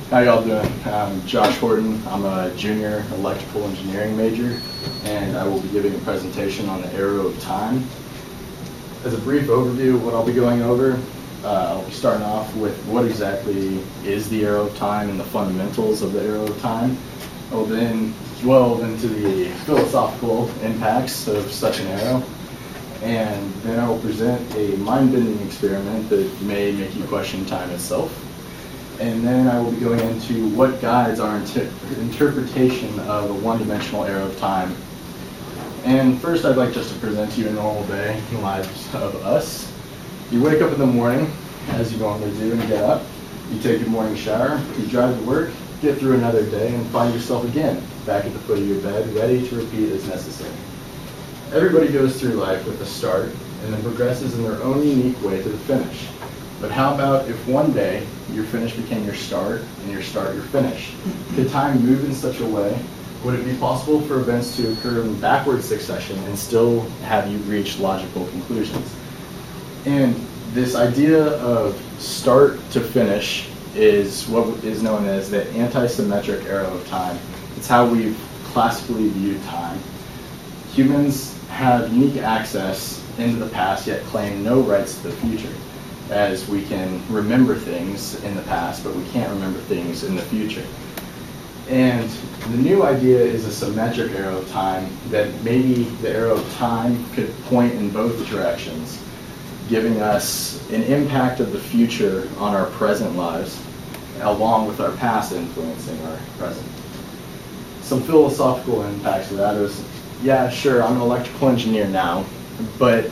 How y'all doing? I'm Josh Horton. I'm a junior electrical engineering major, and I will be giving a presentation on the arrow of time. As a brief overview of what I'll be going over, I'll be starting off with what exactly is the arrow of time and the fundamentals of the arrow of time. I will then delve into the philosophical impacts of such an arrow, and then I will present a mind-bending experiment that may make you question time itself. And then I will be going into what guides our interpretation of a one-dimensional arrow of time. And first, I'd like just to present to you a normal day in the lives of us. You wake up in the morning, as you normally do, and get up. You take your morning shower, you drive to work, get through another day, and find yourself again back at the foot of your bed, ready to repeat as necessary. Everybody goes through life with a start, and then progresses in their own unique way to the finish. But how about if one day your finish became your start, and your start your finish? Could time move in such a way? Would it be possible for events to occur in backward succession and still have you reach logical conclusions? And this idea of start to finish is what is known as the anti-symmetric arrow of time. It's how we've classically viewed time. Humans have unique access into the past, yet claim no rights to the future, as we can remember things in the past, but we can't remember things in the future. And the new idea is a symmetric arrow of time, that maybe the arrow of time could point in both directions, giving us an impact of the future on our present lives, along with our past influencing our present. Some philosophical impacts of that is, yeah, sure, I'm an electrical engineer now, but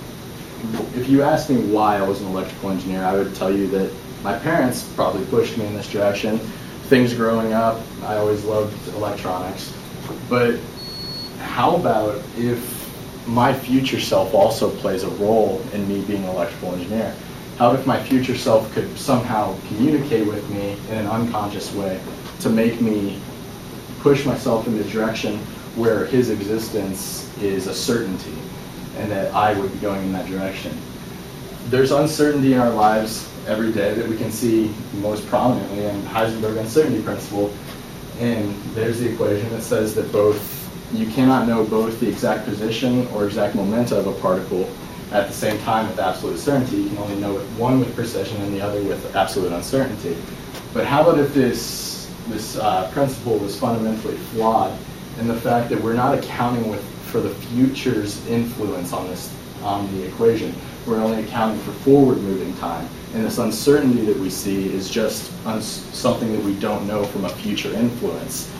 if you asked me why I was an electrical engineer, I would tell you that my parents probably pushed me in this direction. Things growing up, I always loved electronics. But how about if my future self also plays a role in me being an electrical engineer? How if my future self could somehow communicate with me in an unconscious way to make me push myself in the direction where his existence is a certainty, and that I would be going in that direction? There's uncertainty in our lives every day that we can see most prominently in Heisenberg uncertainty principle. And there's the equation that says that you cannot know both the exact position or exact momenta of a particle at the same time with absolute certainty. You can only know one with precision and the other with absolute uncertainty. But how about if this principle was fundamentally flawed in the fact that we're not accounting for the future's influence on the equation? We're only accounting for forward-moving time, and this uncertainty that we see is just something that we don't know from a future influence.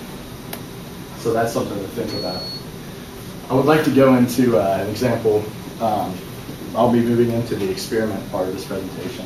So that's something to think about. I would like to go into an example. I'll be moving into the experiment part of this presentation.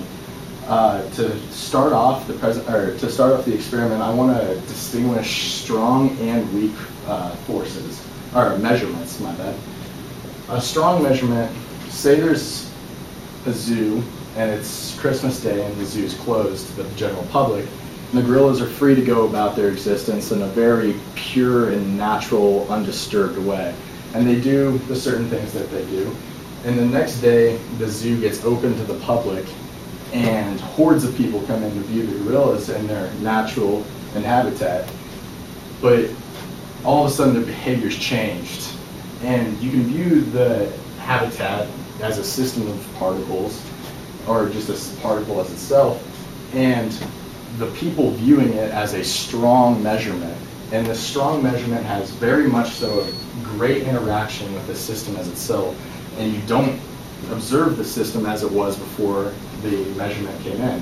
To start off the experiment, I want to distinguish strong and weak forces, or measurements, my bad. A strong measurement, say there's a zoo and it's Christmas Day and the zoo's closed to the general public, and the gorillas are free to go about their existence in a very pure and natural, undisturbed way. And they do the certain things that they do. And the next day, the zoo gets open to the public, and hordes of people come in to view the gorillas in their natural habitat. But all of a sudden, their behavior's changed. And you can view the habitat as a system of particles, or just a particle as itself, and the people viewing it as a strong measurement. And the strong measurement has very much so a great interaction with the system as itself, and you don't observe the system as it was before the measurement came in.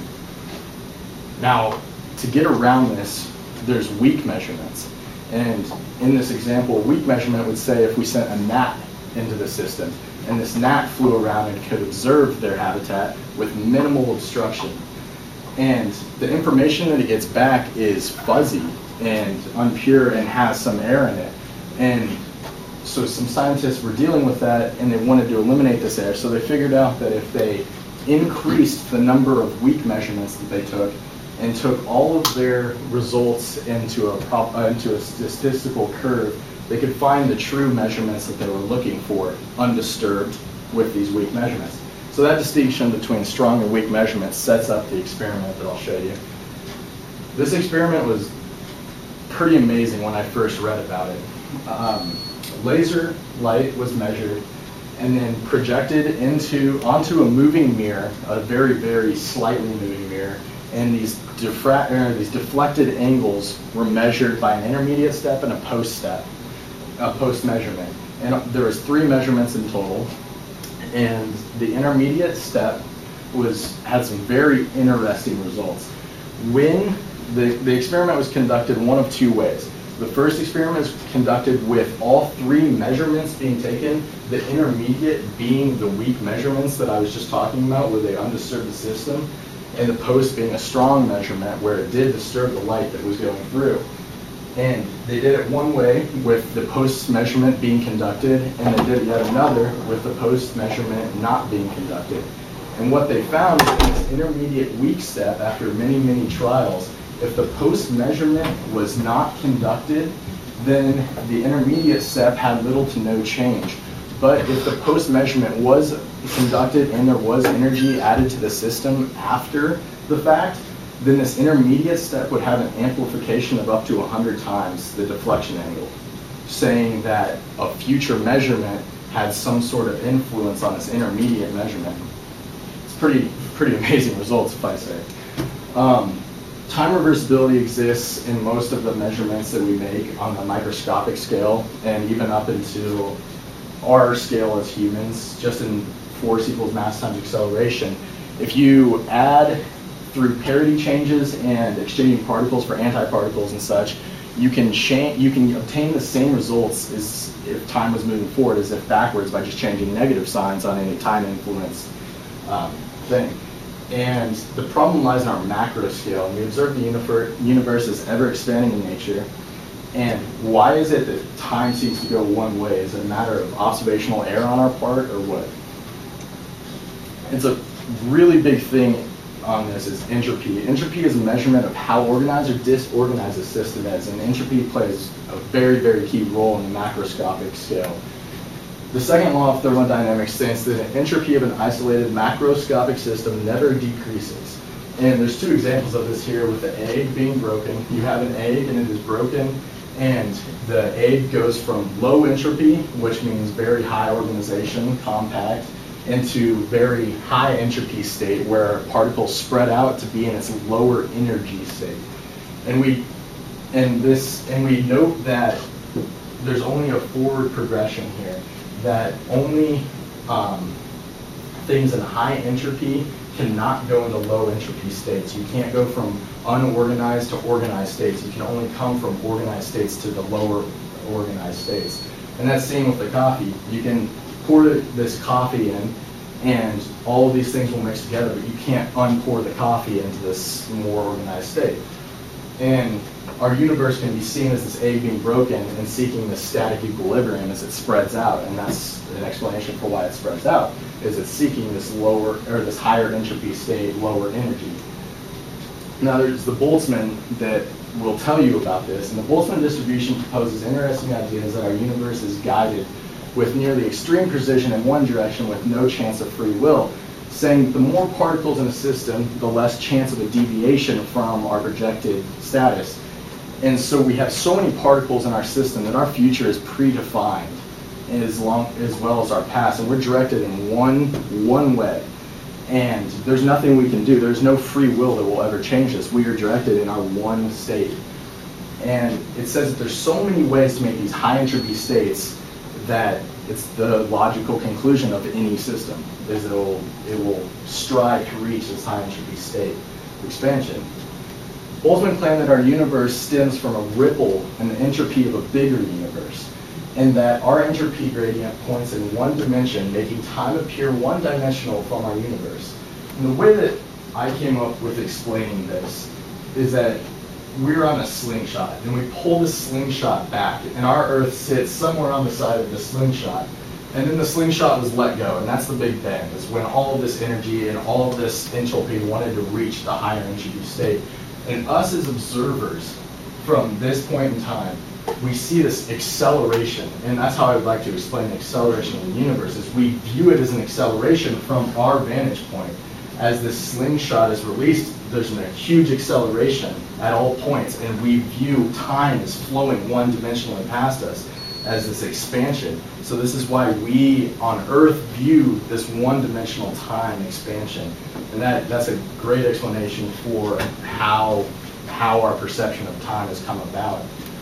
Now, to get around this, there's weak measurements. And in this example, a weak measurement would say if we sent a gnat into the system, and this gnat flew around and could observe their habitat with minimal obstruction. And the information that it gets back is fuzzy and unpure and has some air in it. And so some scientists were dealing with that, and they wanted to eliminate this air, so they figured out that if they increased the number of weak measurements that they took and took all of their results into a statistical curve, they could find the true measurements that they were looking for undisturbed with these weak measurements. So that distinction between strong and weak measurements sets up the experiment that I'll show you. This experiment was pretty amazing when I first read about it. Laser light was measured and then projected onto a moving mirror, a very, very slightly moving mirror, and these deflected angles were measured by an intermediate step and a post measurement. And there was 3 measurements in total, and the intermediate step had some very interesting results. When the experiment was conducted one of 2 ways. The first experiment was conducted with all 3 measurements being taken, the intermediate being the weak measurements that I was just talking about, where they undisturbed the system, and the post being a strong measurement where it did disturb the light that was going through. And they did it one way with the post measurement being conducted, and they did it yet another with the post measurement not being conducted. And what they found is in this intermediate weak step, after many, many trials, if the post measurement was not conducted, then the intermediate step had little to no change. But if the post measurement was conducted and there was energy added to the system after the fact, then this intermediate step would have an amplification of up to 100 times the deflection angle, saying that a future measurement had some sort of influence on this intermediate measurement. It's pretty amazing results, if I say. Time reversibility exists in most of the measurements that we make on the microscopic scale, and even up into our scale as humans, just in force equals mass times acceleration. If you add through parity changes and exchanging particles for antiparticles and such, you can obtain the same results as if time was moving forward as if backwards by just changing negative signs on any time influence thing. And the problem lies in our macro scale. And we observe the universe as ever expanding in nature. And why is it that time seems to go one way? Is it a matter of observational error on our part, or what? It's a really big thing on this is entropy. Entropy is a measurement of how organized or disorganized a system is, and entropy plays a very, very key role in the macroscopic scale. The second law of thermodynamics states that an entropy of an isolated macroscopic system never decreases. And there's 2 examples of this here with the egg being broken. You have an egg and it is broken, and the egg goes from low entropy, which means very high organization, compact, into very high entropy state where particles spread out to be in its lower energy state. And we note that there's only a forward progression here, that only things in high entropy cannot go into low entropy states. You can't go from unorganized to organized states. You can only come from organized states to the lower organized states. And that's same with the coffee. You can pour this coffee in, and all of these things will mix together, but you can't unpour the coffee into this more organized state. And our universe can be seen as this egg being broken and seeking this static equilibrium as it spreads out, and that's an explanation for why it spreads out, is it's seeking this lower, or this higher entropy state, lower energy. Now there's the Boltzmann that will tell you about this, and the Boltzmann distribution proposes interesting ideas that our universe is guided with nearly extreme precision in one direction with no chance of free will, saying the more particles in a system, the less chance of a deviation from our projected status. And so we have so many particles in our system that our future is predefined as well as our past, and we're directed in one way. And there's nothing we can do. There's no free will that will ever change this. We are directed in our one state. And it says that there's so many ways to make these high entropy states that it's the logical conclusion of any system, is it will strive to reach this high entropy state of expansion. Boltzmann claimed that our universe stems from a ripple in the entropy of a bigger universe, and that our entropy gradient points in one dimension, making time appear one-dimensional from our universe. And the way that I came up with explaining this is that we're on a slingshot, and we pull the slingshot back, and our Earth sits somewhere on the side of the slingshot, and then the slingshot was let go, and that's the Big Bang. It's when all of this energy and all of this entropy wanted to reach the higher entropy state. And us as observers, from this point in time, we see this acceleration, and that's how I would like to explain the acceleration of the universe, is we view it as an acceleration from our vantage point. As this slingshot is released, there's a huge acceleration at all points, and we view time as flowing one-dimensionally past us as this expansion. So this is why we on Earth view this one-dimensional time expansion. And that's a great explanation for how our perception of time has come about.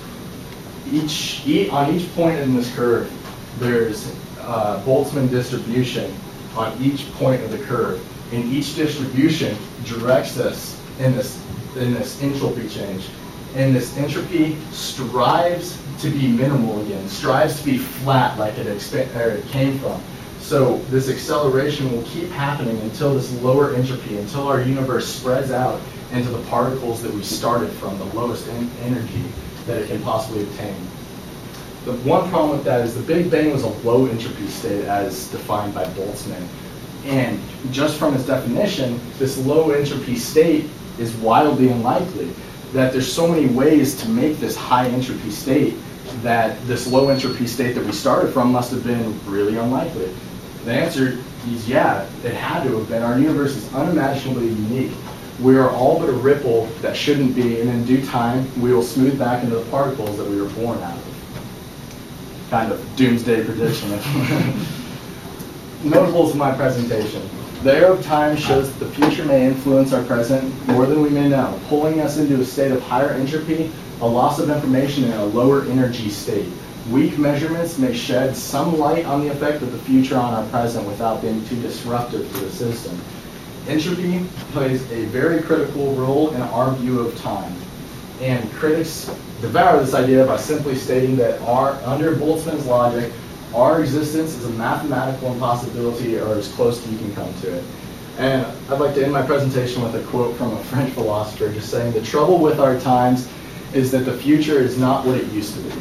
On each point in this curve, there's Boltzmann distribution on each point of the curve. And each distribution directs us in this entropy change. And this entropy strives to be minimal again, strives to be flat like it came from. So this acceleration will keep happening until this lower entropy, until our universe spreads out into the particles that we started from, the lowest energy that it can possibly obtain. The one problem with that is the Big Bang was a low entropy state as defined by Boltzmann. And just from its definition, this low entropy state is wildly unlikely. That there's so many ways to make this high entropy state that this low entropy state that we started from must have been really unlikely. The answer is yeah, it had to have been. Our universe is unimaginably unique. We are all but a ripple that shouldn't be, and in due time, we will smooth back into the particles that we were born out of. Kind of doomsday prediction. Notables of my presentation. The arrow of time shows that the future may influence our present more than we may know, pulling us into a state of higher entropy, a loss of information, and a lower energy state. Weak measurements may shed some light on the effect of the future on our present without being too disruptive to the system. Entropy plays a very critical role in our view of time. And critics devour this idea by simply stating that under Boltzmann's logic, our existence is a mathematical impossibility, or as close as you can come to it. And I'd like to end my presentation with a quote from a French philosopher just saying, "The trouble with our times is that the future is not what it used to be."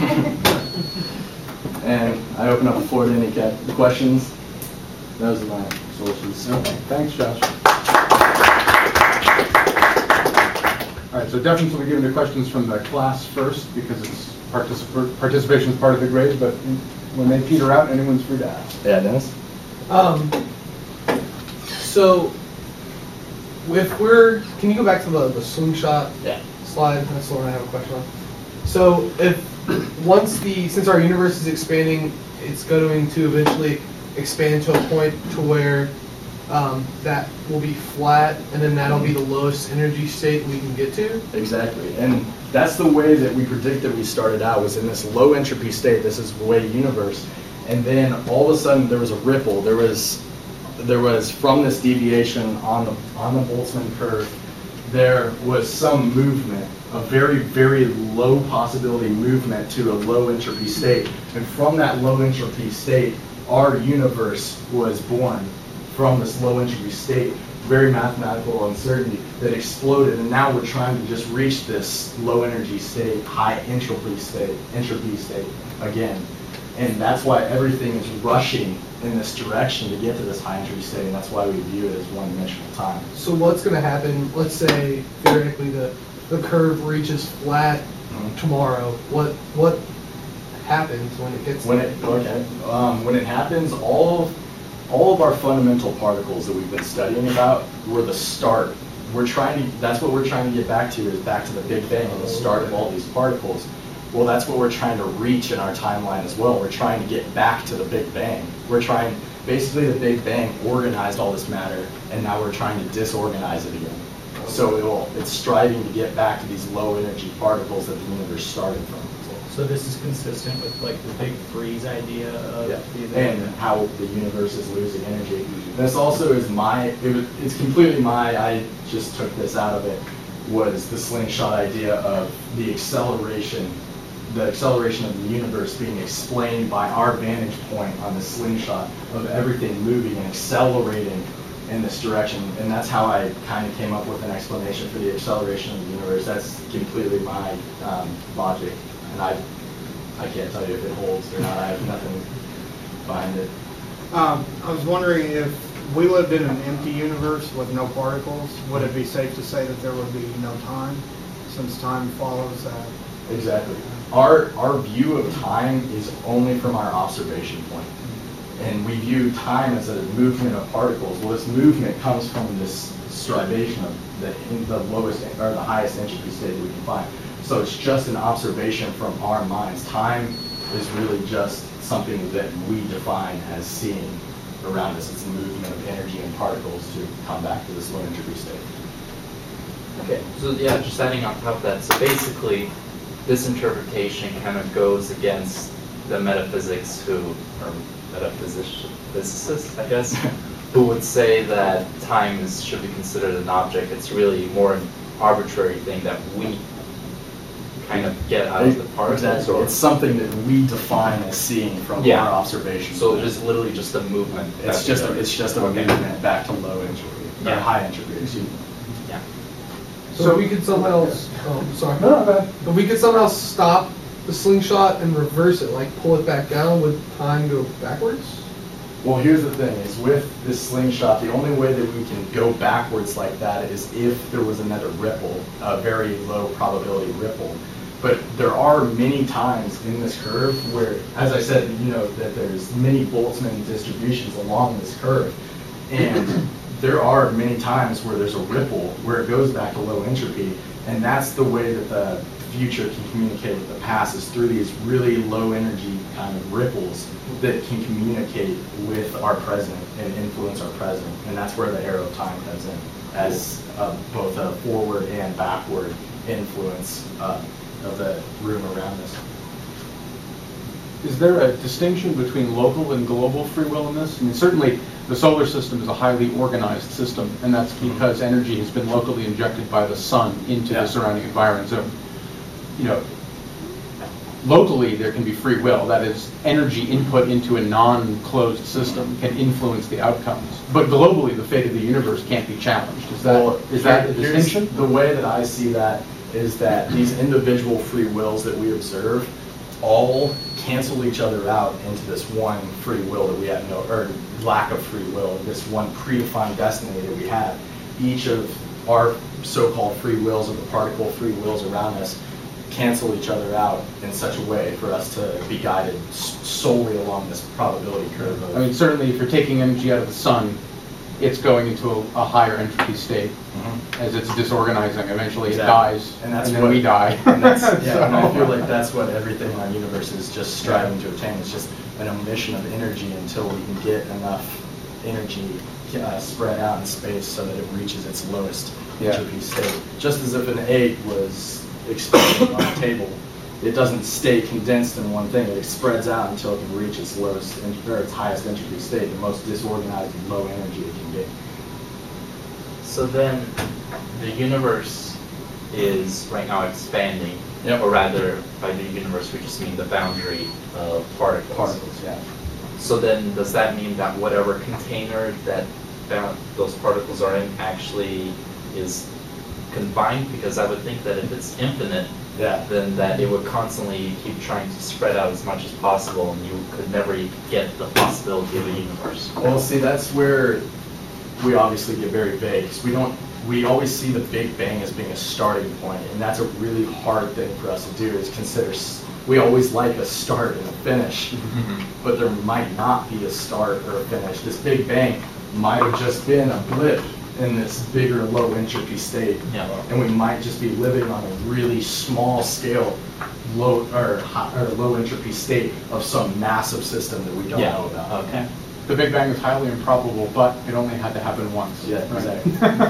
And I open up the floor to any questions. Those are my sources. Okay, thanks, Josh. All right, so deference will be given to questions from the class first because it's participation is part of the grade, but when they peter out, anyone's free to ask. Yeah, Dennis? So, can you go back to the slingshot slide? That's the one I have a question on. So, since our universe is expanding, it's going to eventually expand to a point to where that will be flat, and then that'll be the lowest energy state we can get to? Exactly. And that's the way that we predicted we started out, was in this low entropy state. This is the way universe. And then all of a sudden there was a ripple. There was from this deviation on the Boltzmann curve, there was some movement, a very, very low possibility movement to a low entropy state. And from that low entropy state, our universe was born from this low entropy state, very mathematical uncertainty that exploded, and now we're trying to just reach this low energy state, high entropy state again. And that's why everything is rushing in this direction to get to this high entropy state, and that's why we view it as one-dimensional time. So what's going to happen, let's say theoretically the curve reaches flat tomorrow, what happens when it gets there? When it happens, all of our fundamental particles that we've been studying about were the start. That's what we're trying to get back to, is back to the Big Bang and the start of all these particles. Well, that's what we're trying to reach in our timeline as well. We're trying to get back to the Big Bang. Basically the Big Bang organized all this matter, and now we're trying to disorganize it again. So it's striving to get back to these low energy particles that the universe started from. So this is consistent with like the big freeze idea of and how the universe is losing energy. This also is it's completely I just took this out of it, was the slingshot idea of the acceleration of the universe being explained by our vantage point on the slingshot of everything moving and accelerating in this direction. And that's how I kind of came up with an explanation for the acceleration of the universe. That's completely my logic. And I can't tell you if it holds or not. I have nothing behind it. I was wondering, if we lived in an empty universe with no particles, would it be safe to say that there would be no time, since time follows that? Exactly. Our view of time is only from our observation point. And we view time as a movement of particles. Well, this movement comes from this strivation of the lowest or the highest entropy state that we can find. So it's just an observation from our minds. Time is really just something that we define as seeing around us. It's a movement of energy and particles to come back to this low entropy state. Okay, so yeah, just adding on top of that, so basically this interpretation kind of goes against the metaphysics or metaphysicists, I guess, who would say that time should be considered an object. It's really more an arbitrary thing that we kind of get out of the particles. Exactly. Or it's something that we define as seeing from our observation. So it's literally just a movement. It's just a movement back to low entropy, or high entropy, excuse me. Yeah. So we could somehow, sorry. No, go ahead. But we could somehow stop the slingshot and reverse it, like pull it back down. Would time go backwards? Well, here's the thing, is with this slingshot, the only way that we can go backwards like that is if there was another ripple, a very low probability ripple. But there are many times in this curve where, as I said, that there's many Boltzmann distributions along this curve. And there are many times where there's a ripple where it goes back to low entropy. And that's the way that the future can communicate with the past, is through these really low energy kind of ripples that can communicate with our present and influence our present. And that's where the arrow of time comes in, as both a forward and backward influence of the room around us. Is there a distinction between local and global free will in this? I mean, certainly the solar system is a highly organized system, and that's because energy has been locally injected by the sun into the surrounding environment. So, locally there can be free will. That is, energy input into a non-closed system can influence the outcomes. But globally, the fate of the universe can't be challenged. Is that a distinction? The way that I see that is that these individual free wills that we observe all cancel each other out into this one free will that we have or lack of free will, this one predefined destiny that we have. Each of our so-called free wills, or the particle free wills around us, cancel each other out in such a way for us to be guided solely along this probability curve. I mean, certainly if you're taking energy out of the sun, it's going into a higher entropy state. As it's disorganizing. Eventually it dies, and then we die. And and I feel like that's what everything in our universe is just striving to attain. It's just an emission of energy until we can get enough energy spread out in space so that it reaches its lowest entropy state. Just as if an egg was expanding on a table, it doesn't stay condensed in one thing. It spreads out until it can reach its lowest or its highest entropy state, the most disorganized and low energy it can get. So then, the universe is right now expanding, Yep. or rather, by the universe we just mean the boundary of particles. So then, does that mean that whatever container that those particles are in actually is confined? Because I would think that if it's infinite, then that it would constantly keep trying to spread out as much as possible, and you could never get the possibility of a universe. Well, see, that's where we obviously get very vague. We always see the Big Bang as being a starting point, and that's a really hard thing for us to do, is consider. We always like a start and a finish, but there might not be a start or a finish. This Big Bang might have just been a blip in this bigger low entropy state, and we might just be living on a really small scale low entropy state of some massive system that we don't know about. Okay. The Big Bang is highly improbable, but it only had to happen once. Yeah, exactly.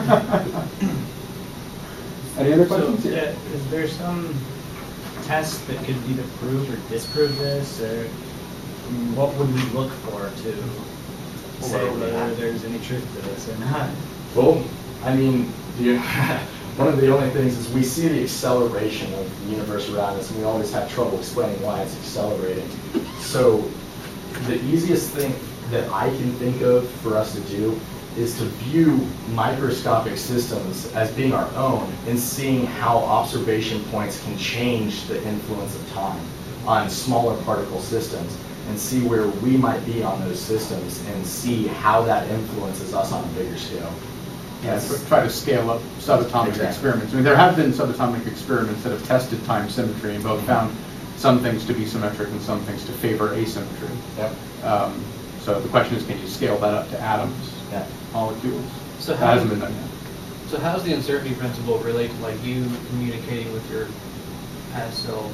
Any other questions? So, is there some test that could either prove or disprove this, or what would we look for to say whether there's any truth to this or not? Well, I mean, one of the only things is we see the acceleration of the universe around us, and we always have trouble explaining why it's accelerating. So the easiest thing that I can think of for us to do is to view microscopic systems as being our own and seeing how observation points can change the influence of time on smaller particle systems, and see where we might be on those systems and see how that influences us on a bigger scale. Try to scale up subatomic experiments. I mean, there have been subatomic experiments that have tested time symmetry and both found some things to be symmetric and some things to favor asymmetry. So the question is, can you scale that up to atoms, Yeah. molecules? So That how hasn't been done yet. So how does the uncertainty principle relate to like you communicating with your past self?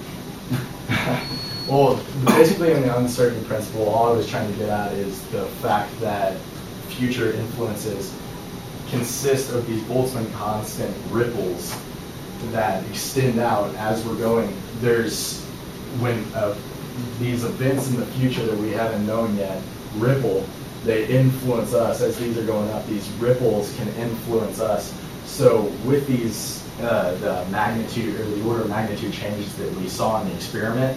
Well, basically in the uncertainty principle, all I was trying to get at is the fact that future influences consist of these Boltzmann constant ripples that extend out as we're going. There's, when these events in the future that we haven't known yet ripple, they influence us as these are going up. These ripples can influence us. So with these, the magnitude or the order of magnitude changes that we saw in the experiment,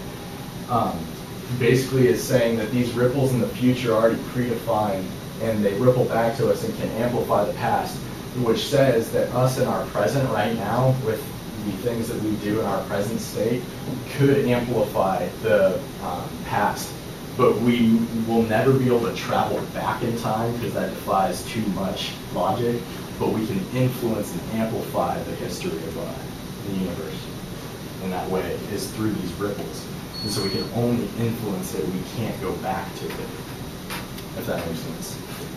basically is saying that these ripples in the future are already predefined and they ripple back to us and can amplify the past, which says that us in our present right now with the things that we do in our present state could amplify the past. But we will never be able to travel back in time because that defies too much logic, but we can influence and amplify the history of the universe in that way is through these ripples. And so we can only influence it, we can't go back to it, if that makes sense.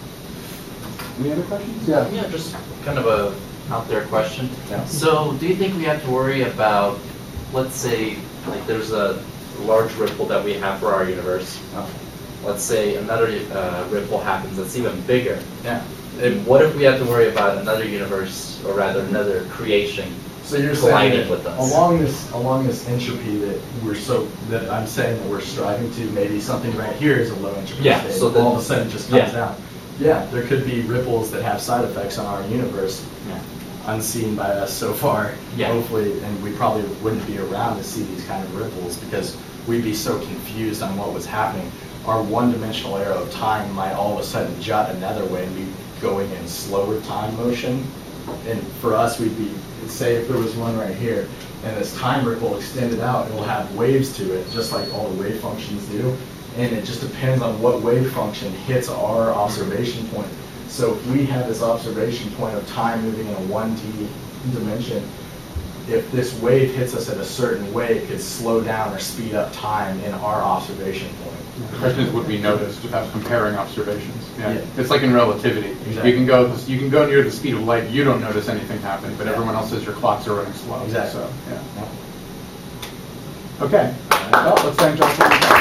Any other questions? Yeah, just kind of a out there question. Yeah. So do you think we have to worry about, let's say, like there's a large ripple that we have for our universe. Let's say another ripple happens that's even bigger. Yeah. And what if we have to worry about another universe, or rather another creation, So you're colliding saying with that us? along this entropy that I'm saying that we're striving to, maybe something right here is a low entropy Yeah, state. so then- all of a sudden it just comes Yeah. down. Yeah, there could be ripples that have side effects on our universe, unseen by us so far. Yeah. Hopefully, and we probably wouldn't be around to see these kind of ripples because we'd be so confused on what was happening. Our one-dimensional arrow of time might all of a sudden jut another way and be going in slower time motion. And for us, we'd be, say if there was one right here, and this time ripple extended out, it will have waves to it, just like all the wave functions do. And it just depends on what wave function hits our observation point. So if we have this observation point of time moving in a 1D dimension, if this wave hits us at a certain way, it could slow down or speed up time in our observation point. The question is, would we notice without comparing observations? Yeah. It's like in relativity. Exactly. You can go near the speed of light, you don't notice anything happening, but everyone else says your clocks are running slow. Exactly. So, yeah. Okay. Well, let's thank Josh.